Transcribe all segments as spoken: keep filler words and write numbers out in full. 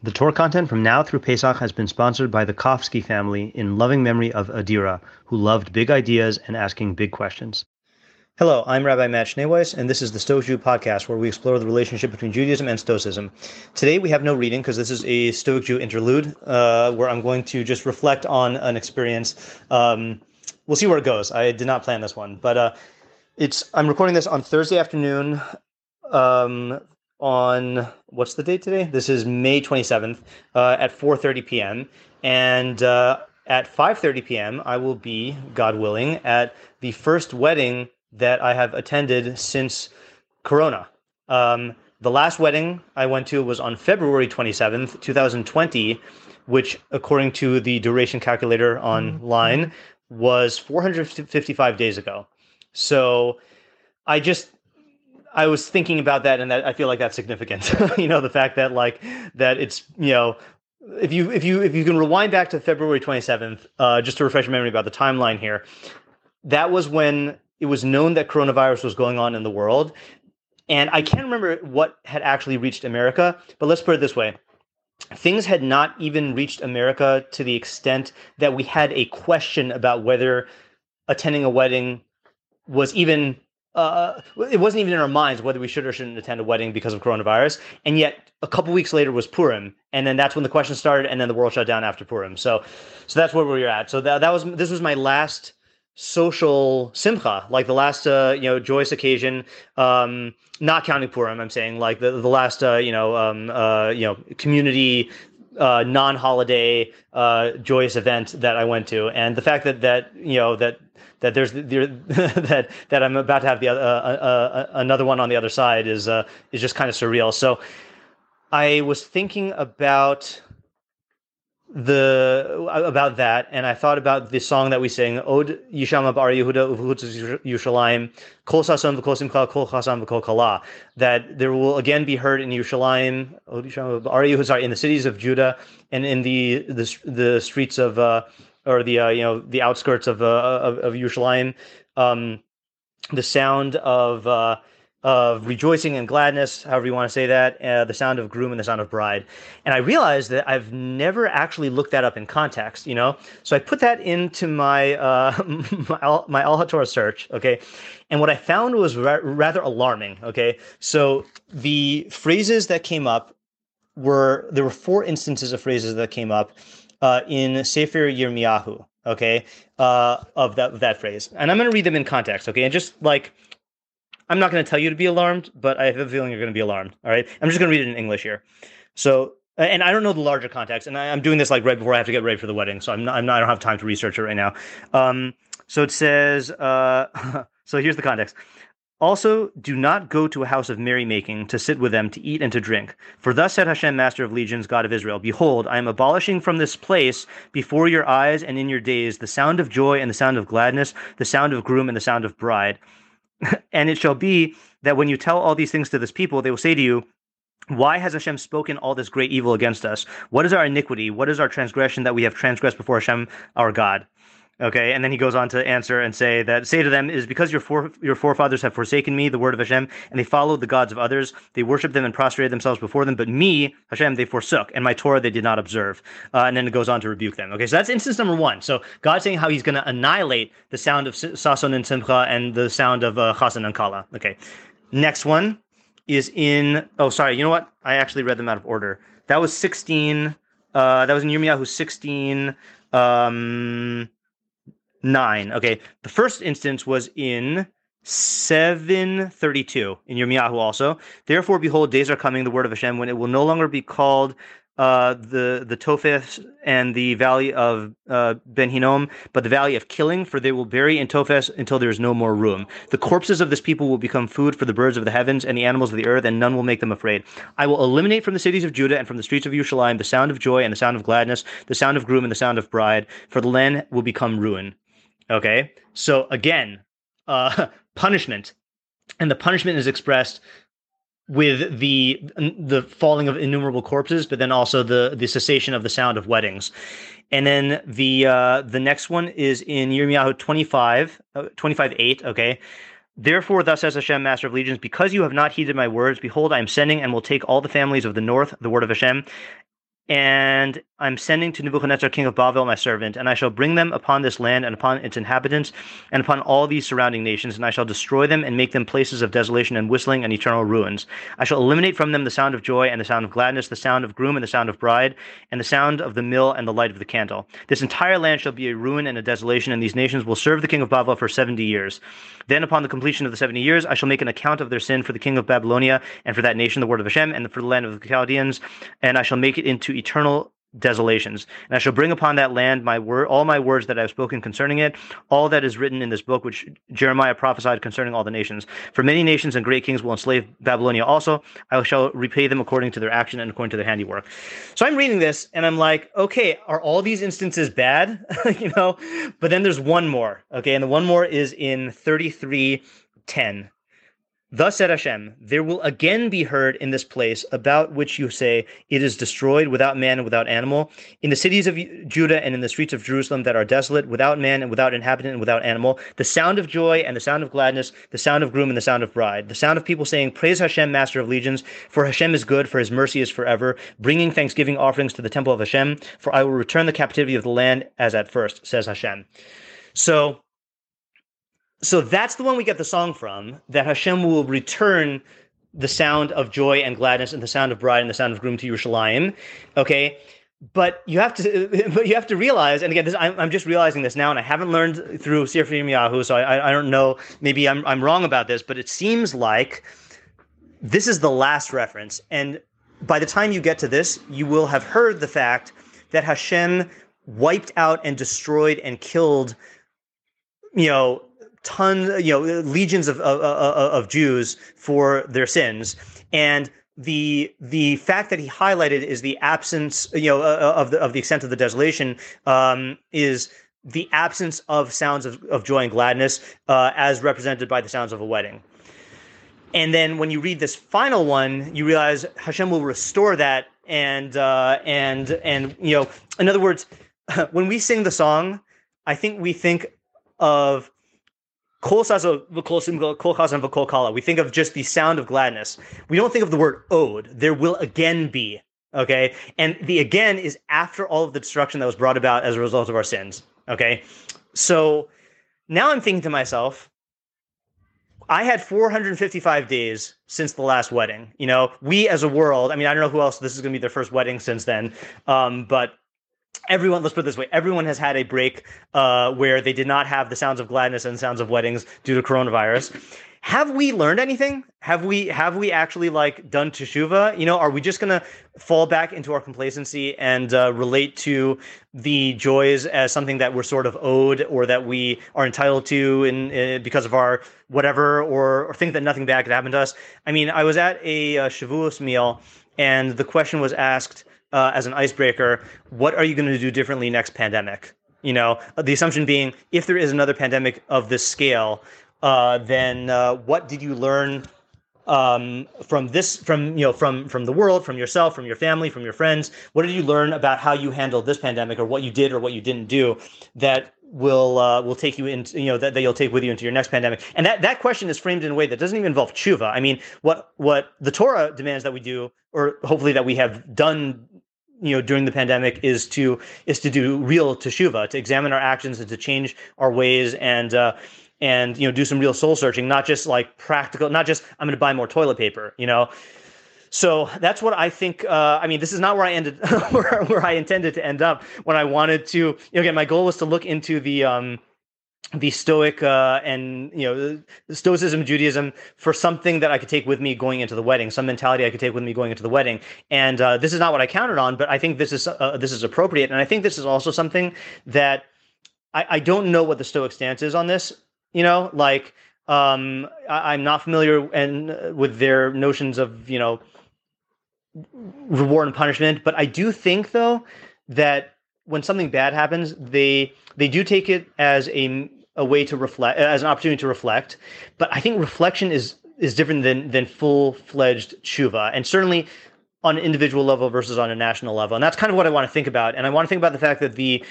The Torah content from now through Pesach has been sponsored by the Kofsky family in loving memory of Adira, who loved big ideas and asking big questions. Hello, I'm Rabbi Matt Schneeweiss, and this is the Stoic Jew podcast, where we explore the relationship between Judaism and Stoicism. Today we have no reading because this is a Stoic Jew interlude, uh, where I'm going to just reflect on an experience. Um, we'll see where it goes. I did not plan this one, but uh, it's I'm recording this on Thursday afternoon. Um, on what's the date today? This is May twenty-seventh uh, at four thirty p.m. And uh, at five thirty p.m. I will be, God willing, at the first wedding that I have attended since Corona. Um, the last wedding I went to was on February twenty-seventh, twenty twenty, which, according to the duration calculator online, was four hundred fifty-five days ago. So I just... I was thinking about that, and that I feel like that's significant. you know, the fact that like that it's you know, if you if you if you can rewind back to February twenty-seventh, uh, just to refresh your memory about the timeline here, that was when it was known that coronavirus was going on in the world, and I can't remember what had actually reached America. But let's put it this way: things had not even reached America to the extent that we had a question about whether attending a wedding was even. Uh, it wasn't even in our minds whether we should or shouldn't attend a wedding because of coronavirus. And yet a couple weeks later was Purim. And then that's when the question started. And then the world shut down after Purim. So, so that's where we were at. So that, that was, this was my last social simcha, like the last, uh, you know, joyous occasion, um, not counting Purim. I'm saying like the, the last, uh, you know, um, uh, you know, community, uh, non-holiday, uh, joyous event that I went to. And the fact that, that, you know, that, that there's there, that that I'm about to have the uh, uh, uh, another one on the other side is uh, is just kind of surreal. So I was thinking about the about that, and I thought about the song that we sing, Od Yishama Bar Yehuda Uvchutz Yerushalayim, Kol Sason V'Kol Simcha Kol Chasam V'Kol Kala, that there will again be heard in Yerushalayim, Od Yishama Bar Yehuda, sorry, in the cities of Judah and in the the the streets of. Uh, or the uh, you know the outskirts of uh, of, of Yerushalayim, um, the sound of uh, of rejoicing and gladness, however you want to say that, uh, the sound of groom and the sound of bride. And I realized that I've never actually looked that up in context, you know. So I put that into my uh, my, my Al HaTorah search, okay. And what I found was ra- rather alarming, okay. So the phrases that came up were there were four instances of phrases that came up. Uh, in Sefer Yirmiyahu, okay, uh, of that of that phrase, and I'm going to read them in context, okay, and just like I'm not going to tell you to be alarmed, but I have a feeling you're going to be alarmed. All right, I'm just going to read it in English here. So, and I don't know the larger context, and I, I'm doing this like right before I have to get ready for the wedding, so I'm not, I'm not I don't have time to research it right now. Um, so it says, uh, so here's the context. Also, do not go to a house of merrymaking to sit with them to eat and to drink. For thus said Hashem, Master of Legions, God of Israel, behold, I am abolishing from this place before your eyes and in your days the sound of joy and the sound of gladness, the sound of groom and the sound of bride. And it shall be that when you tell all these things to this people, they will say to you, why has Hashem spoken all this great evil against us? What is our iniquity? What is our transgression that we have transgressed before Hashem, our God? Okay, and then he goes on to answer and say that, say to them, it is because your fore, your forefathers have forsaken me, the word of Hashem, and they followed the gods of others. They worshipped them and prostrated themselves before them, but me, Hashem, they forsook, and my Torah they did not observe. Uh, and then it goes on to rebuke them. Okay, so that's instance number one. So God's saying how he's going to annihilate the sound of Sason and Simcha and the sound of uh, Chasan and Kala. Okay, next one is in, oh, sorry, you know what? I actually read them out of order. That was sixteen, uh, that was in Yirmiyahu sixteen, um... Nine. Okay. The first instance was in seven thirty-two in Yirmiyahu also. Therefore, behold, days are coming, the word of Hashem, when it will no longer be called uh, the the Topheth and the valley of uh, Ben Hinnom, but the valley of killing, for they will bury in Topheth until there is no more room. The corpses of this people will become food for the birds of the heavens and the animals of the earth, and none will make them afraid. I will eliminate from the cities of Judah and from the streets of Yerushalayim the sound of joy and the sound of gladness, the sound of groom and the sound of bride, for the land will become ruin. Okay, so again, uh, punishment, and the punishment is expressed with the the falling of innumerable corpses, but then also the the cessation of the sound of weddings. And then the uh, the next one is in Yirmiyahu twenty-five, twenty-five eight, okay? Therefore, thus says Hashem, Master of Legions, because you have not heeded my words, behold, I am sending and will take all the families of the north, the word of Hashem, and I'm sending to Nebuchadnezzar, king of Babel, my servant, and I shall bring them upon this land and upon its inhabitants and upon all these surrounding nations, and I shall destroy them and make them places of desolation and whistling and eternal ruins. I shall eliminate from them the sound of joy and the sound of gladness, the sound of groom and the sound of bride, and the sound of the mill and the light of the candle. This entire land shall be a ruin and a desolation, and these nations will serve the king of Babel for seventy years. Then upon the completion of the seventy years, I shall make an account of their sin for the king of Babylonia and for that nation, the word of Hashem, and for the land of the Chaldeans, and I shall make it into eternal desolations. And I shall bring upon that land my word, all my words that I have spoken concerning it, all that is written in this book which Jeremiah prophesied concerning all the nations. For many nations and great kings will enslave Babylonia also. I shall repay them according to their action and according to their handiwork. So I'm reading this and I'm like, okay, are all these instances bad? you know, but then there's one more. Okay, and the one more is in thirty-three ten. Thus said Hashem, there will again be heard in this place about which you say, it is destroyed without man and without animal, in the cities of Judah and in the streets of Jerusalem that are desolate, without man and without inhabitant and without animal, the sound of joy and the sound of gladness, the sound of groom and the sound of bride, the sound of people saying, praise Hashem, master of legions, for Hashem is good, for his mercy is forever, bringing thanksgiving offerings to the temple of Hashem, for I will return the captivity of the land as at first, says Hashem. So, So that's the one we get the song from, that Hashem will return the sound of joy and gladness and the sound of bride and the sound of groom to Yerushalayim. Okay, but you have to, but you have to realize, and again, this, I'm, I'm just realizing this now, and I haven't learned through Sefer Yirmiyahu, so I, I don't know. Maybe I'm I'm wrong about this, but it seems like this is the last reference, and by the time you get to this, you will have heard the fact that Hashem wiped out and destroyed and killed, you know, tons, you know, legions of, of of Jews for their sins, and the the fact that he highlighted is the absence, you know, of the of the extent of the desolation, um, is the absence of sounds of, of joy and gladness, uh, as represented by the sounds of a wedding. And then when you read this final one, you realize Hashem will restore that, and uh, and and you know, in other words, when we sing the song, I think we think of we think of just the sound of gladness. We don't think of the word ode. There will again be, okay? And the again is after all of the destruction that was brought about as a result of our sins, okay? So now I'm thinking to myself, I had four hundred fifty-five days since the last wedding. You know, we as a world, I mean, I don't know who else, this is going to be their first wedding since then, um, but everyone, let's put it this way, everyone has had a break uh, where they did not have the sounds of gladness and sounds of weddings due to coronavirus. Have we learned anything? Have we have we actually like done teshuvah? You know, are we just going to fall back into our complacency and uh, relate to the joys as something that we're sort of owed or that we are entitled to in, in because of our whatever, or, or think that nothing bad could happen to us? I mean, I was at a uh, Shavuos meal and the question was asked, Uh, as an icebreaker, what are you going to do differently next pandemic? You know, the assumption being, if there is another pandemic of this scale, uh, then uh, what did you learn um, from this, from, you know, from, from the world, from yourself, from your family, from your friends? What did you learn about how you handled this pandemic, or what you did or what you didn't do that will uh, will take you into, you know, that, that you'll take with you into your next pandemic? And that, that question is framed in a way that doesn't even involve tshuva. I mean, what what the Torah demands that we do, or hopefully that we have done, you know, during the pandemic, is to is to do real teshuvah, to examine our actions and to change our ways, and uh, and you know, do some real soul searching, not just like practical, not just I'm going to buy more toilet paper, you know. So that's what I think. Uh, I mean, this is not where I ended, where, where I intended to end up when I wanted to. You know, again, my goal was to look into the um, the Stoic uh, and you know, Stoicism, Judaism, for something that I could take with me going into the wedding, some mentality I could take with me going into the wedding. And uh, this is not what I counted on, but I think this is uh, this is appropriate, and I think this is also something that I, I don't know what the Stoic stance is on this. You know, like um, I, I'm not familiar and uh, with their notions of, you know, reward and punishment, but I do think though that when something bad happens, they they do take it as a a way to reflect, as an opportunity to reflect. But I think reflection is is different than than full-fledged tshuva, and certainly on an individual level versus on a national level. And that's kind of what I want to think about. And I want to think about the fact that the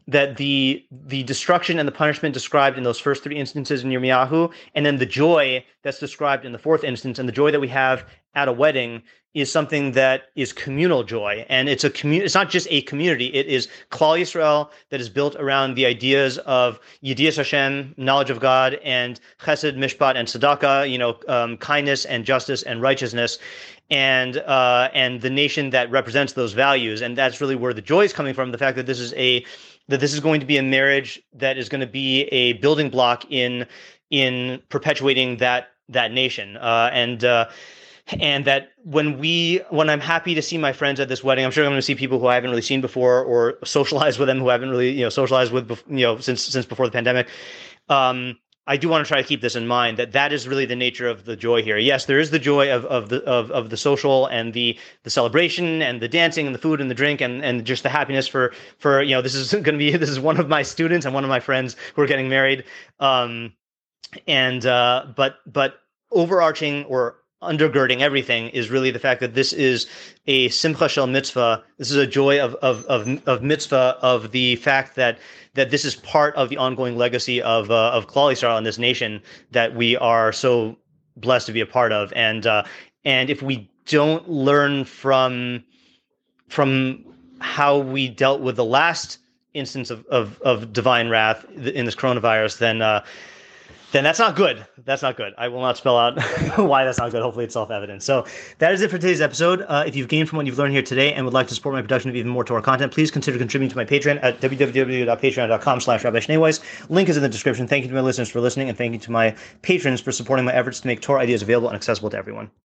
that the the destruction and the punishment described in those first three instances in Yirmiyahu, and then the joy that's described in the fourth instance, and the joy that we have at a wedding is something that is communal joy, and it's a commu- It's not just a community; it is Klal Yisrael that is built around the ideas of Yedias Hashem, knowledge of God, and Chesed, Mishpat, and Tzedakah. You know, um, kindness and justice and righteousness, and uh, and the nation that represents those values, and that's really where the joy is coming from. The fact that this is a that this is going to be a marriage that is going to be a building block in in perpetuating that that nation, uh, and uh, and that when we when I'm happy to see my friends at this wedding, I'm sure I'm going to see people who I haven't really seen before, or socialize with them who I haven't really you know socialized with you know since since before the pandemic. Um, I do want to try to keep this in mind, that that is really the nature of the joy here. Yes, there is the joy of of the of, of the social and the the celebration and the dancing and the food and the drink and, and just the happiness for for you know this is going to be this is one of my students and one of my friends who are getting married. Um, and uh, but but overarching or undergirding everything is really the fact that this is a simcha shel mitzvah. This is a joy of of of, of mitzvah, of the fact that that this is part of the ongoing legacy of uh, of Klal Yisrael in this nation that we are so blessed to be a part of. And uh, and if we don't learn from from how we dealt with the last instance of of, of divine wrath in this coronavirus, then uh, then that's not good. That's not good. I will not spell out why that's not good. Hopefully it's self-evident. So that is it for today's episode. Uh, if you've gained from what you've learned here today and would like to support my production of even more Torah content, please consider contributing to my Patreon at www.patreon.com slash Rabbi Schneeweiss. Link is in the description. Thank you to my listeners for listening, and thank you to my patrons for supporting my efforts to make Torah ideas available and accessible to everyone.